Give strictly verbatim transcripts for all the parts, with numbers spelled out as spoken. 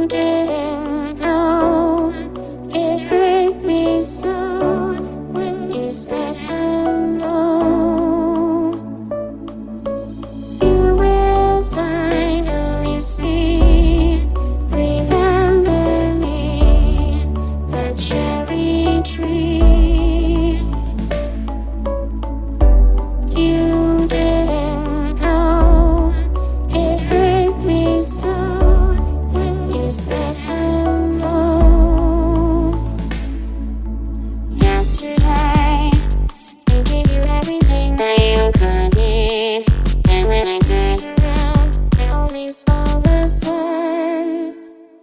didn't know it hurt me so when you said hello. You will finally see, remember me, the cherry tree. You didn't know it hurt me so when you said hello. Yesterday, I gave you everything that you could need, and when I turned around, I only saw the sun.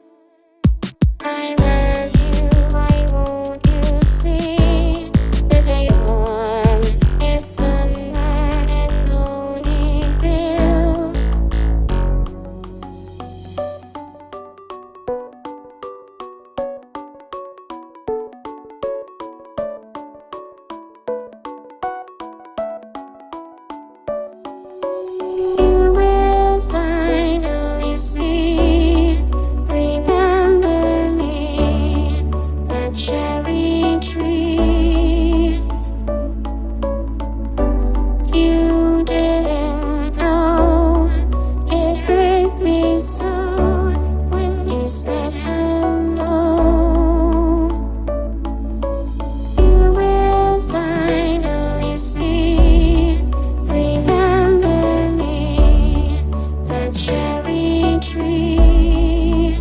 I love you, why won't you see? The day is warm, it's summer in Ponyville. You will finally see, remember me, the cherry tree. You didn't know it hurt me so when you said hello. You will finally see, remember me, the cherry tree.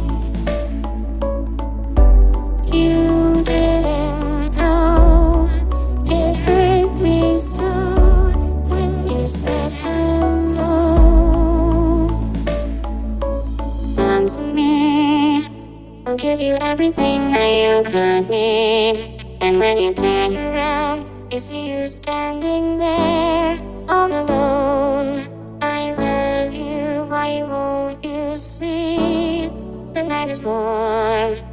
You didn't know it hurt me so when you said hello. Come to me, I'll give you everything that you could need. And when you turn around, you see you standing there, all alone. I love you, why won't you see? The night is warm,